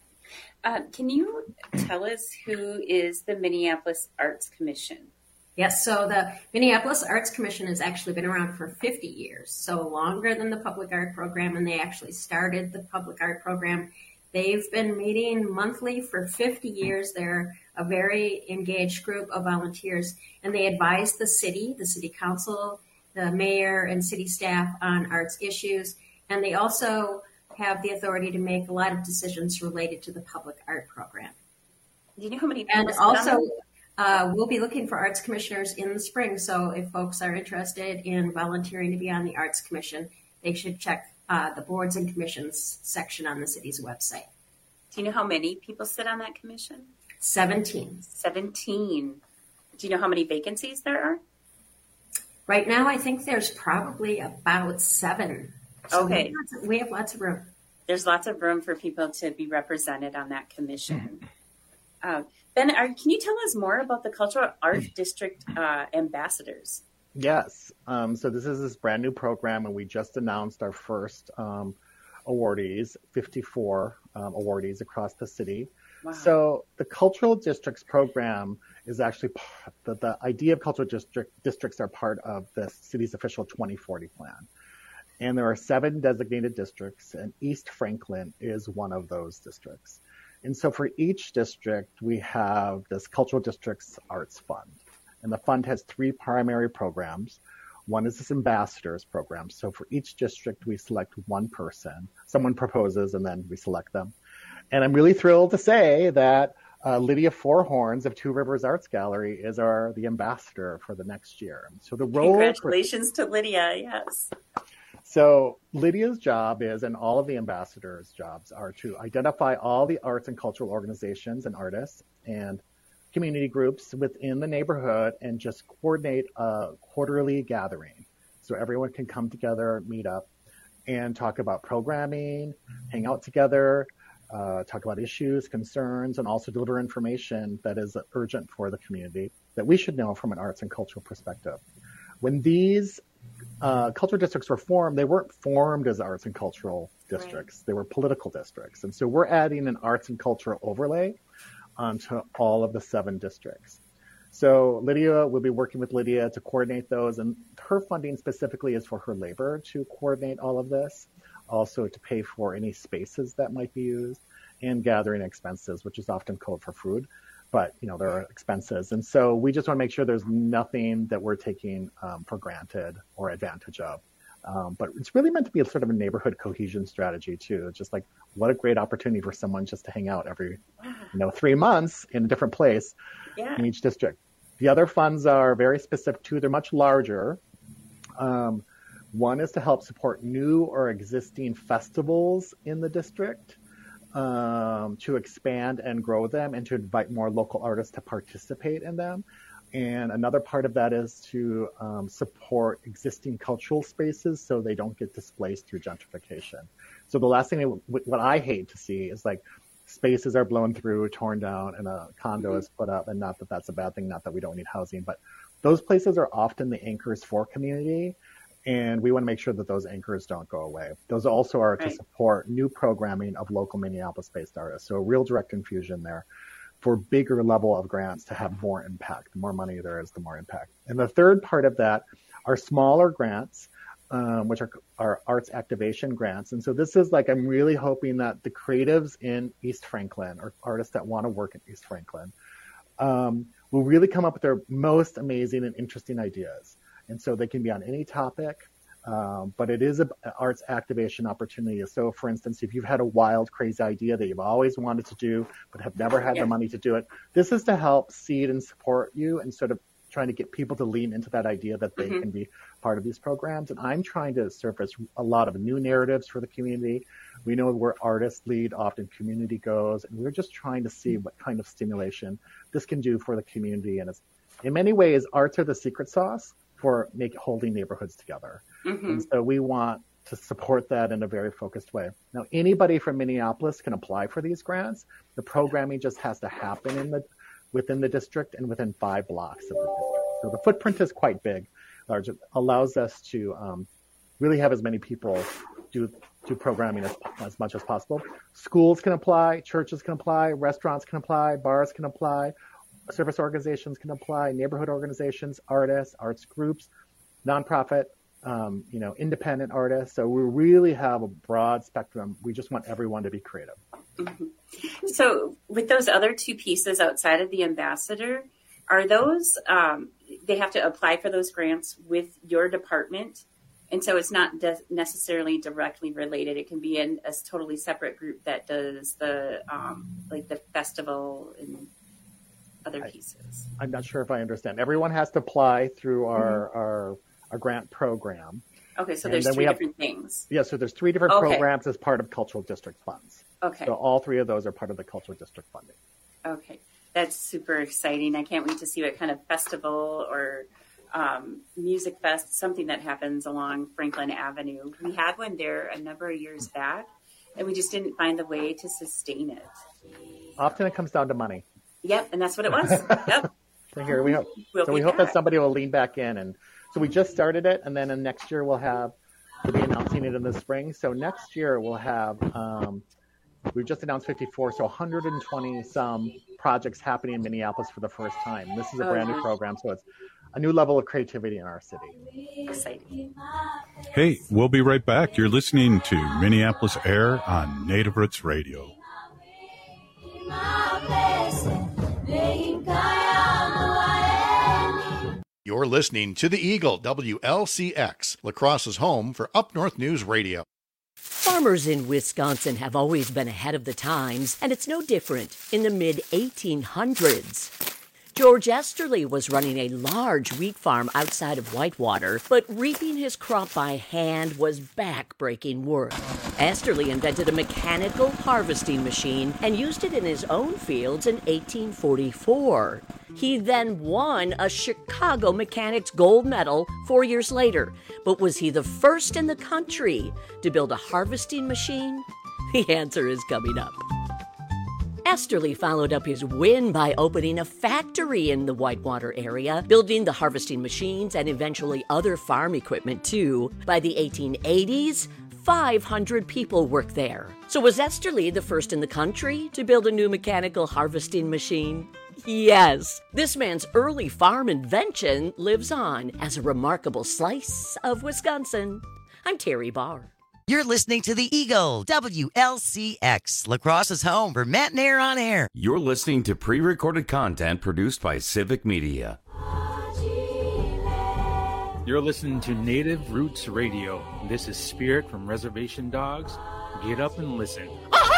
Uh, can you tell us who is the Minneapolis Arts Commission? Yes, so the Minneapolis Arts Commission has actually been around for fifty years, so longer than the public art program, and they actually started the public art program. They've been meeting monthly for fifty years. They're a very engaged group of volunteers, and they advise the city, the city council, the mayor, and city staff on arts issues, and they also have the authority to make a lot of decisions related to the public art program. Do you know how many people And also, Uh, we'll be looking for arts commissioners in the spring, so if folks are interested in volunteering to be on the Arts Commission, they should check uh, the boards and commissions section on the city's website. Do you know how many people sit on that commission? seventeen. seventeen. Do you know how many vacancies there are? Right now, I think there's probably about seven. So Okay. We have, lots of, we have lots of room. There's lots of room for people to be represented on that commission. Uh, Ben, are, can you tell us more about the Cultural Art District uh, ambassadors? Yes. Um, so this is this brand new program, and we just announced our first um, awardees, fifty-four um, awardees across the city. Wow. So the Cultural Districts program is actually, the, the idea of cultural district, districts are part of the city's official twenty forty plan. And there are seven designated districts, and East Franklin is one of those districts. And so for each district, we have this Cultural Districts Arts Fund. And the fund has three primary programs. One is this ambassadors program. So for each district, we select one person. Someone proposes, and then we select them. And I'm really thrilled to say that uh, Lydia Fourhorns of Two Rivers Arts Gallery is our the ambassador for the next year. So the role Congratulations for, to Lydia, yes. So Lydia's job is, and all of the ambassadors' jobs are, to identify all the arts and cultural organizations and artists and community groups within the neighborhood and just coordinate a quarterly gathering. So everyone can come together, meet up, and talk about programming, hang out together, uh, talk about issues, concerns, and also deliver information that is urgent for the community that we should know from an arts and cultural perspective. When these Uh, cultural districts were formed, they weren't formed as arts and cultural districts. Right. They were political districts. And so we're adding an arts and cultural overlay onto all of the seven districts. So Lydia, we'll be working with Lydia to coordinate those, and her funding specifically is for her labor to coordinate all of this, also to pay for any spaces that might be used, and gathering expenses, which is often code for food. But, you know, there are expenses. And so we just want to make sure there's nothing that we're taking um, for granted or advantage of. Um, but it's really meant to be a sort of a neighborhood cohesion strategy, too. It's just like, what a great opportunity for someone just to hang out every, you know, three months in a different place yeah. in each district. The other funds are very specific, too. They're much larger. Um, one is to help support new or existing festivals in the district. Um, to expand and grow them and to invite more local artists to participate in them. And another part of that is to um, support existing cultural spaces so they don't get displaced through gentrification. So the last thing, what I hate to see is like spaces are blown through, torn down, and a condo mm-hmm. is put up. And not that that's a bad thing, not that we don't need housing, but those places are often the anchors for community. And we want to make sure that those anchors don't go away. Those also are right. to support new programming of local Minneapolis-based artists. So a real direct infusion there for bigger level of grants to have more impact. The more money there is, the more impact. And the third part of that are smaller grants, um, which are, are arts activation grants. And so this is like, I'm really hoping that the creatives in East Franklin, or artists that want to work in East Franklin, um, will really come up with their most amazing and interesting ideas. And so they can be on any topic. Um, but it is an arts activation opportunity. So, for instance, if you've had a wild, crazy idea that you've always wanted to do, but have never had yeah. the money to do it, this is to help seed and support you and sort of trying to get people to lean into that idea that they mm-hmm. can be part of these programs. And I'm trying to surface a lot of new narratives for the community. We know where artists lead, often community goes, and we're just trying to see what kind of stimulation this can do for the community. And it's, in many ways, arts are the secret sauce for make, holding neighborhoods together. Mm-hmm. And so we want to support that in a very focused way. Now, anybody from Minneapolis can apply for these grants. The programming just has to happen in the within the district and within five blocks of the district. So the footprint is quite big. Large. It allows us to um, really have as many people do do programming as, as much as possible. Schools can apply, churches can apply, restaurants can apply, bars can apply, service organizations can apply, neighborhood organizations, artists, arts groups, nonprofit, um, you know, independent artists. So we really have a broad spectrum. We just want everyone to be creative. Mm-hmm. So with those other two pieces outside of the ambassador, are those, um, they have to apply for those grants with your department? And so it's not de- necessarily directly related. It can be in a totally separate group that does the, um, like the festival and other pieces. I, I'm not sure if I understand. Everyone has to apply through our, mm-hmm. our, our grant program. Okay, so there's three different have, things. Yeah, so there's three different okay. programs as part of Cultural District funds. Okay. So all three of those are part of the Cultural District funding. Okay, that's super exciting. I can't wait to see what kind of festival or um, music fest, something that happens along Franklin Avenue. We had one there a number of years back, and we just didn't find the way to sustain it. Often it comes down to money. Yep, and that's what it was. Yep. So here we hope. We'll so we hope back. that somebody will lean back in, and so we just started it, and then in next year we'll have we'll be announcing it in the spring. So next year we'll have um, we've just announced fifty-four, so one hundred twenty some projects happening in Minneapolis for the first time. This is a oh, brand new program, so it's a new level of creativity in our city. Exciting. Hey, we'll be right back. You're listening to Minneapolis Air on Native Roots Radio. You're listening to The Eagle, W L C X, La Crosse's home for Up North News Radio. Farmers in Wisconsin have always been ahead of the times, and it's no different in the mid eighteen hundreds. George Esterly was running a large wheat farm outside of Whitewater, but reaping his crop by hand was back-breaking work. Esterly invented a mechanical harvesting machine and used it in his own fields in eighteen forty-four. He then won a Chicago Mechanics Gold Medal four years later. But was he the first in the country to build a harvesting machine? The answer is coming up. Esterly followed up his win by opening a factory in the Whitewater area, building the harvesting machines and eventually other farm equipment too. By the eighteen eighties, five hundred people worked there. So was Esterly the first in the country to build a new mechanical harvesting machine? Yes. This man's early farm invention lives on as a remarkable slice of Wisconsin. I'm Terry Barr. You're listening to The Eagle, W L C X, La Crosse's home for Matt and Air on Air. You're listening to pre-recorded content produced by Civic Media. You're listening to Native Roots Radio. This is Spirit from Reservation Dogs. Get up and listen.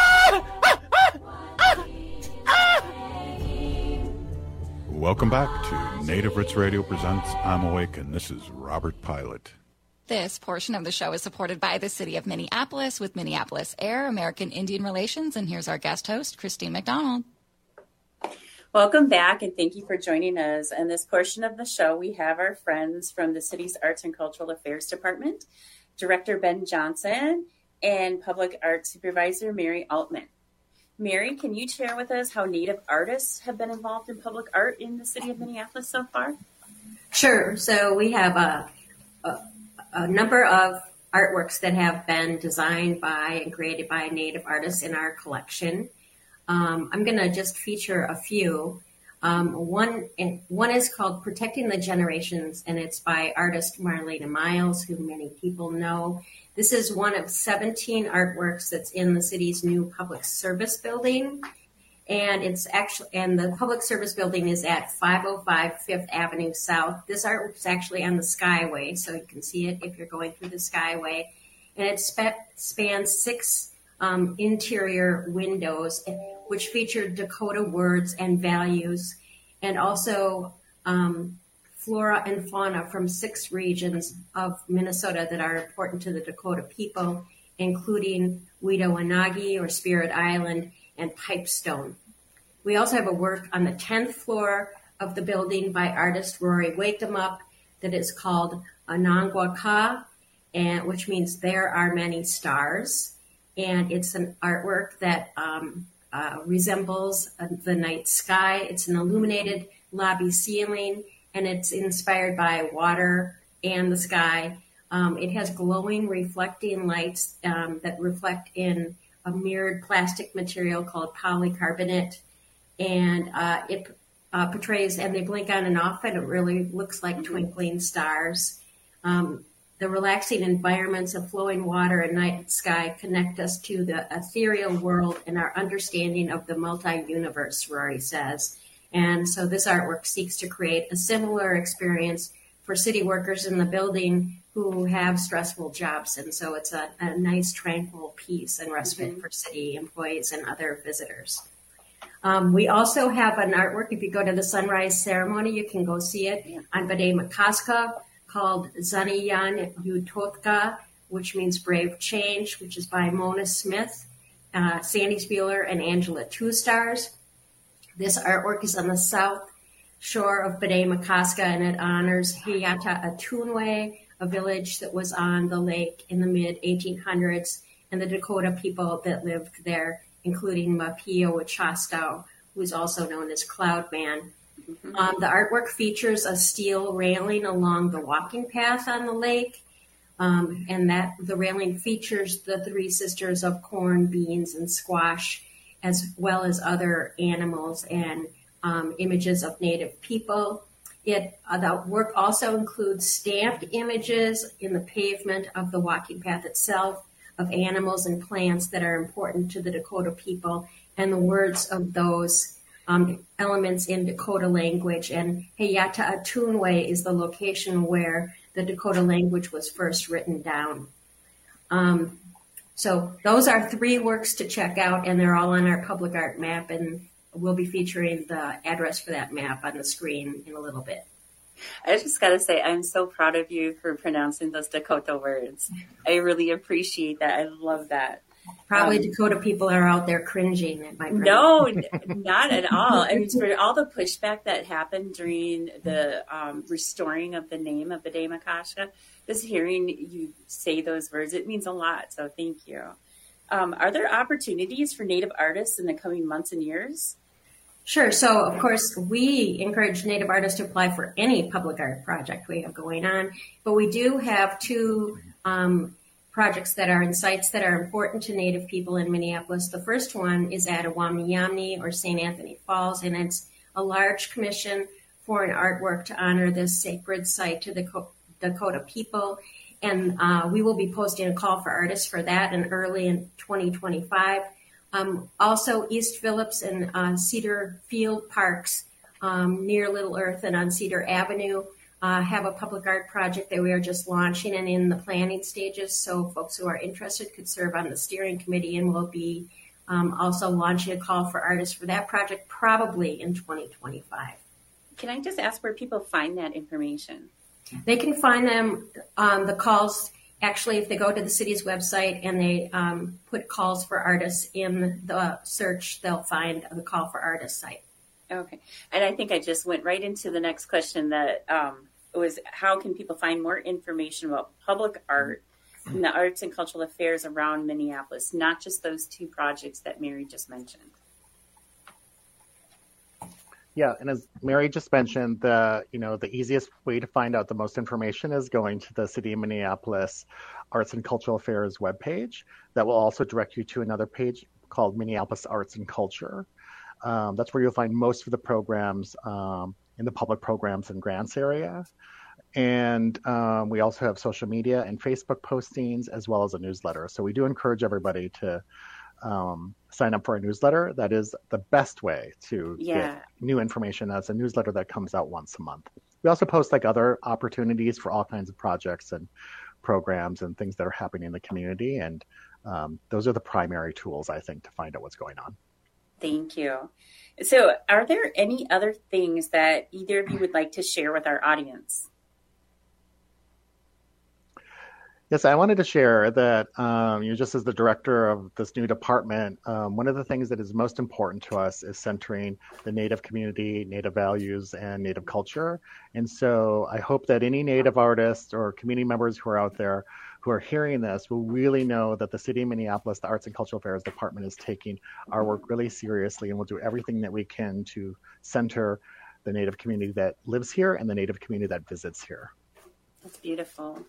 Welcome back to Native Roots Radio presents I'm Awake, and this is Robert Pilot. This portion of the show is supported by the City of Minneapolis with Minneapolis Air, American Indian Relations, and here's our guest host, Christine McDonald. Welcome back, and thank you for joining us. In this portion of the show, we have our friends from the city's Arts and Cultural Affairs Department, Director Ben Johnson, and Public Art Supervisor Mary Altman. Mary, can you share with us how Native artists have been involved in public art in the city of Minneapolis so far? Sure. So we have a, a a number of artworks that have been designed by and created by Native artists in our collection. Um, I'm going to just feature a few. Um, one, one is called Protecting the Generations, and it's by artist Marlena Miles, who many people know. This is one of seventeen artworks that's in the city's new public service building. And it's actually, and the public service building is at five oh five Fifth Avenue South. This artwork is actually on the Skyway, so you can see it if you're going through the Skyway. And it sp- spans six um, interior windows, which feature Dakota words and values, and also um, flora and fauna from six regions of Minnesota that are important to the Dakota people, including Wedowanagi or Spirit Island and Pipestone. We also have a work on the tenth floor of the building by artist Rory Wakemup that is called Anangwaka, and which means there are many stars. And it's an artwork that um, uh, resembles uh, the night sky. It's an illuminated lobby ceiling, and it's inspired by water and the sky. Um, it has glowing, reflecting lights um, that reflect in a mirrored plastic material called polycarbonate. And uh, it uh, portrays, and they blink on and off, and it really looks like twinkling stars. Um, the relaxing environments of flowing water and night sky connect us to the ethereal world and our understanding of the multi-universe, Rory says. And so this artwork seeks to create a similar experience for city workers in the building who have stressful jobs. And so it's a, a nice, tranquil peace and respite mm-hmm. for city employees and other visitors. Um, we also have an artwork. If you go to the sunrise ceremony, you can go see it on B'nai Makaska, called Zaniyan Utotka, which means brave change, which is by Mona Smith, uh, Sandy Spieler, and Angela Two Stars. This artwork is on the south shore of B'nai Makaska, and it honors Hayata Atunwe, a village that was on the lake in the mid eighteen hundreds, and the Dakota people that lived there, including Mapio Wachastow, who is also known as Cloud Man. Mm-hmm. Um, the artwork features a steel railing along the walking path on the lake, um, and that the railing features the three sisters of corn, beans, and squash, as well as other animals and um, images of Native people. It uh, the work also includes stamped images in the pavement of the walking path itself of animals and plants that are important to the Dakota people, and the words of those um, elements in Dakota language. And Hayata Atunwe is the location where the Dakota language was first written down. Um, so those are three works to check out, and they're all on our public art map, and we'll be featuring the address for that map on the screen in a little bit. I just got to say, I'm so proud of you for pronouncing those Dakota words. I really appreciate that. I love that. Probably um, Dakota people are out there cringing at my No, not at all. I mean, for all the pushback that happened during the um, restoring of the name of B'nai Makaska, just hearing you say those words, it means a lot. So thank you. Um, are there opportunities for Native artists in the coming months and years? Sure. So, of course, we encourage Native artists to apply for any public art project we have going on. But we do have two um, projects that are in sites that are important to Native people in Minneapolis. The first one is at Awamiyamni or Saint Anthony Falls, and it's a large commission for an artwork to honor this sacred site to the Dakota people. And uh, we will be posting a call for artists for that in early in twenty twenty-five. Um, also, East Phillips and uh, Cedar Field Parks um, near Little Earth and on Cedar Avenue uh, have a public art project that we are just launching and in the planning stages. So folks who are interested could serve on the steering committee, and we'll be um, also launching a call for artists for that project probably in twenty twenty-five. Can I just ask where people find that information? They can find them on the calls. Actually, if they go to the city's website and they um, put calls for artists in the search, they'll find the call for artists site. Okay. And I think I just went right into the next question that um, was how can people find more information about public art and the arts and cultural affairs around Minneapolis, not just those two projects that Mary just mentioned? Yeah, and as Mary just mentioned, the you know the easiest way to find out the most information is going to the City of Minneapolis Arts and Cultural Affairs webpage. That will also direct you to another page called Minneapolis Arts and Culture. Um, that's where you'll find most of the programs um, in the public programs and grants area. And um, we also have social media and Facebook postings as well as a newsletter. So we do encourage everybody to um, sign up for our newsletter. That is the best way to Yeah. get new information. That's a newsletter that comes out once a month. We also post like other opportunities for all kinds of projects and programs and things that are happening in the community. And um, those are the primary tools, I think, to find out what's going on. Thank you. So are there any other things that either of you would like to share with our audience? Yes, I wanted to share that, um, you know, just as the director of this new department, um, one of the things that is most important to us is centering the Native community, Native values, and Native culture. And so I hope that any Native artists or community members who are out there who are hearing this will really know that the City of Minneapolis, the Arts and Cultural Affairs Department, is taking our work really seriously, and will do everything that we can to center the Native community that lives here and the Native community that visits here. That's beautiful.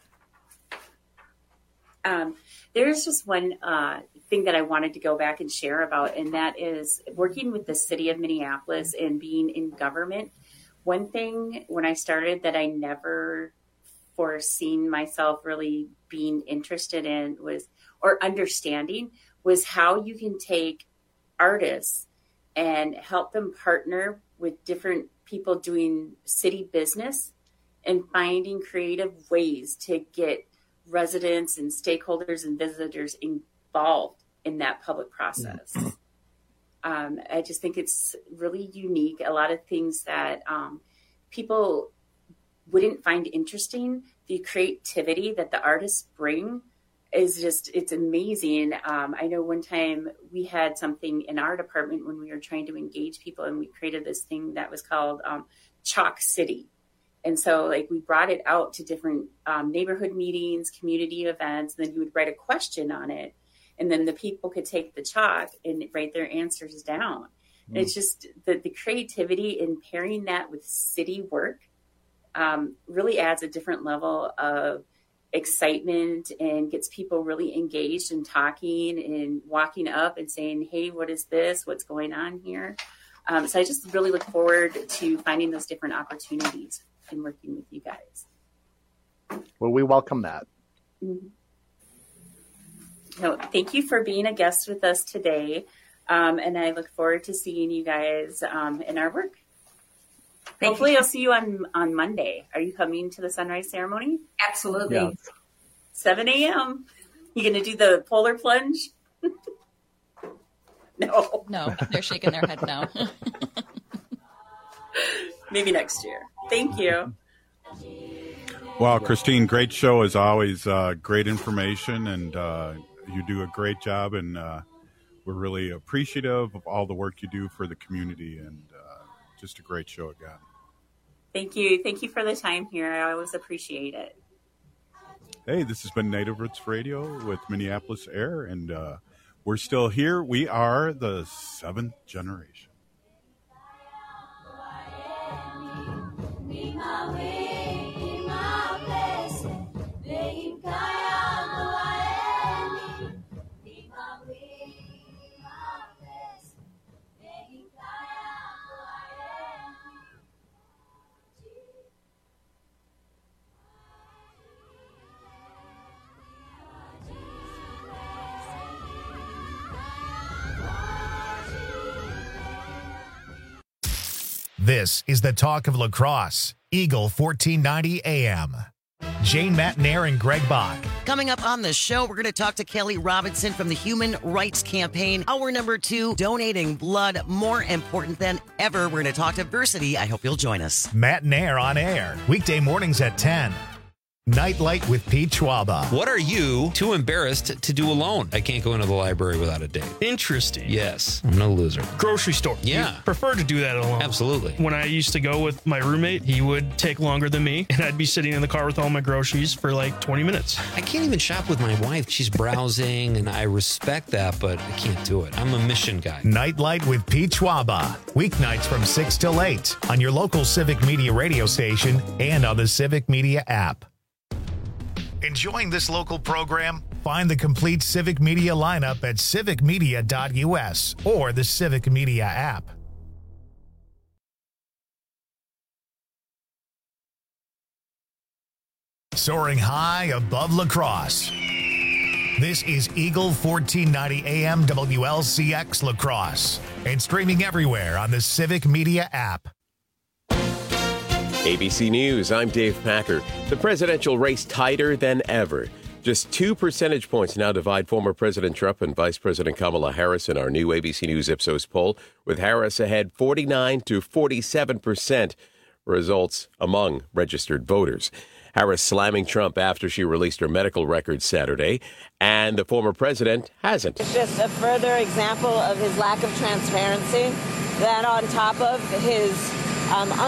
Um, there's just one uh, thing that I wanted to go back and share about, and that is working with the City of Minneapolis and being in government. One thing when I started that I never foreseen myself really being interested in was, or understanding, was how you can take artists and help them partner with different people doing city business and finding creative ways to get residents and stakeholders and visitors involved in that public process. Um, I just think it's really unique. A lot of things that um, people wouldn't find interesting, the creativity that the artists bring is just, it's amazing. Um, I know one time we had something in our department when we were trying to engage people, and we created this thing that was called um, Chalk City. And so like we brought it out to different um, neighborhood meetings, community events, and then you would write a question on it. And then the people could take the chalk and write their answers down. And it's just the, the creativity in pairing that with city work um, really adds a different level of excitement and gets people really engaged and talking and walking up and saying, hey, what is this? What's going on here? Um, so I just really look forward to finding those different opportunities and working with you guys. Well, we welcome that. Mm-hmm. No, thank you for being a guest with us today. Um, and I look forward to seeing you guys um, in our work. Thank Hopefully you. I'll see you on, on Monday. Are you coming to the sunrise ceremony? Absolutely. Yes. seven a.m. You going to do the polar plunge? No. No, they're shaking their head no. Maybe next year. Thank you. Well, Christine, great show as always. Uh, great information, and uh, you do a great job, and uh, we're really appreciative of all the work you do for the community, and uh, just a great show again. Thank you. Thank you for the time here. I always appreciate it. Hey, this has been Native Roots Radio with Minneapolis Air, and uh, we're still here. We are the seventh generation. This is the talk of La Crosse, Eagle fourteen ninety A M. Jane Matnair and Greg Bach. Coming up on the show, we're going to talk to Kelly Robinson from the Human Rights Campaign. Hour number two, donating blood more important than ever. We're going to talk to Versity. I hope you'll join us. Matnair on air, weekday mornings at ten. Nightlight with Pete Schwaba. What are you too embarrassed to do alone? I can't go into the library without a date. Interesting. Yes. I'm no loser. Grocery store. Yeah. You prefer to do that alone. Absolutely. When I used to go with my roommate, he would take longer than me, and I'd be sitting in the car with all my groceries for like twenty minutes. I can't even shop with my wife. She's browsing, and I respect that, but I can't do it. I'm a mission guy. Nightlight with Pete Schwaba. Weeknights from six till eight on your local Civic Media radio station and on the Civic Media app. Enjoying this local program? Find the complete Civic Media lineup at civic media dot u s or the Civic Media app. Soaring high above La Crosse. This is Eagle fourteen ninety A M W L C X La Crosse and streaming everywhere on the Civic Media app. A B C News, I'm Dave Packer. The presidential race tighter than ever. Just two percentage points now divide former President Trump and Vice President Kamala Harris in our new A B C News Ipsos poll, with Harris ahead forty-nine to forty-seven percent results among registered voters. Harris slamming Trump after she released her medical records Saturday, and the former president hasn't. It's just a further example of his lack of transparency, that on top of his um,